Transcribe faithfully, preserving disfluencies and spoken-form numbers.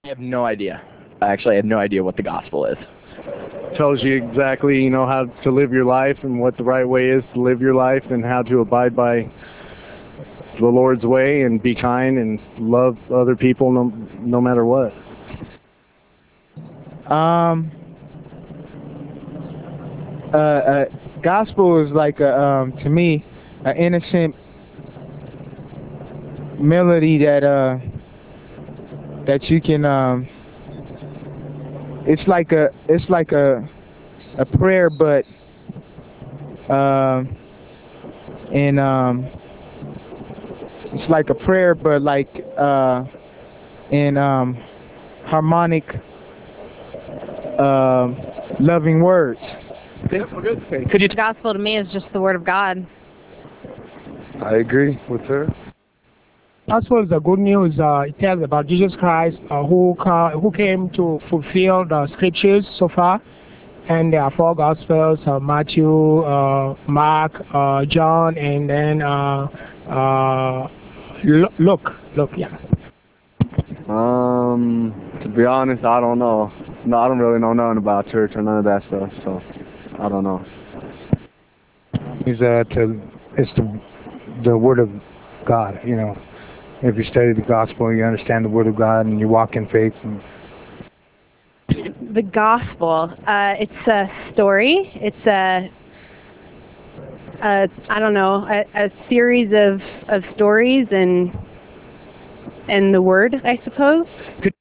I have no idea. I actually have no idea what the gospel is. Tells you exactly, you know, how to live your life and what the right way is to live your life and how to abide by the Lord's way and be kind and love other people no, no matter what. Um, uh, uh, gospel is like a, um, to me, an innocent melody that uh that you can um. It's like a it's like a a prayer, but um and um it's like a prayer, but like uh in um harmonic um loving words. Could you The gospel to me is just the word of God. I agree with her. Gospel is the good news. Uh, it tells about Jesus Christ, uh, who ca- who came to fulfill the scriptures so far, and there are four Gospels: uh, Matthew, uh, Mark, uh, John, and then uh, uh, Lu- Luke. Luke, yeah. Um, to be honest, I don't know. No, I don't really know nothing about church or none of that stuff, so I don't know. Is uh, to it's the the word of God. You know, if you study the gospel, you understand the word of God, and you walk in faith. And The gospel, uh, it's a story. It's a, a I don't know, a, a series of, of stories and and the word, I suppose.